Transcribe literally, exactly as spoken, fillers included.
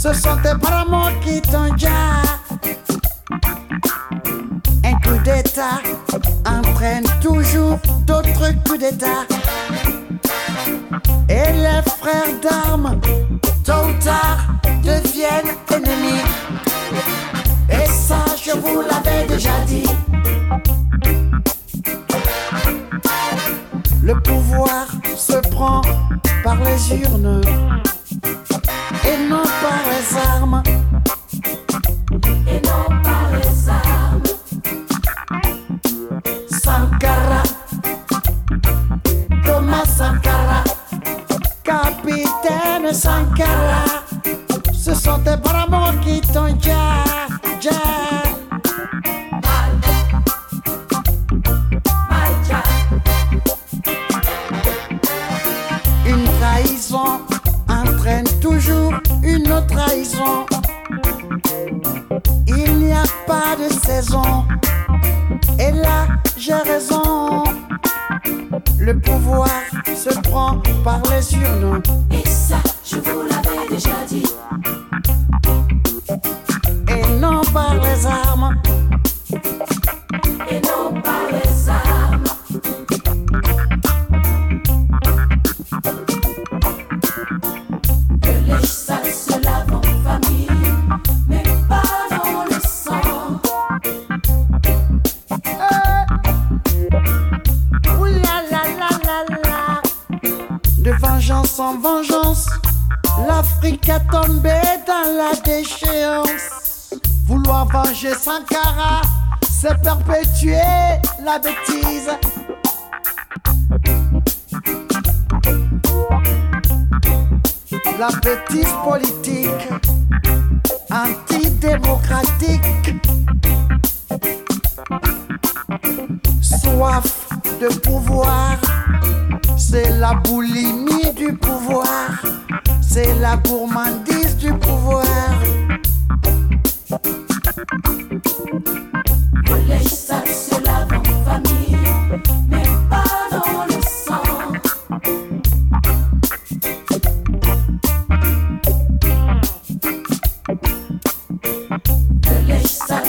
Ce sont tes parents qui t'ont déjà. Un coup d'état entraîne toujours d'autres coups d'état. Et les frères d'armes, tôt ou tard, deviennent ennemis. Et ça, je vous l'avais déjà dit. Le pouvoir se prend par les urnes et non par les armes. Et non par les armes. Sankara, Thomas Sankara, Capitaine Sankara. Ce sont tes parents qui t'ont déjà, déjà. Une trahison entraîne toujours une autre trahison. Il n'y a pas de saison. Et là, j'ai raison. Le pouvoir se prend par les urnes. Et ça, je vous l'avais déjà dit. Et non par les armes. Et non par les armes. Que les sales se lavent en famille, mais pas dans le sang. Ouh là là là là là. De vengeance en vengeance, l'Afrique a tombé dans la déchéance. Vouloir venger Sankara, c'est perpétuer la bêtise. La bêtise politique, antidémocratique. Soif de pouvoir, c'est la boulimie du pouvoir, c'est la gourmandise du pouvoir. Que les sales se lavent en famille, mais pas dans le sang. Que les sales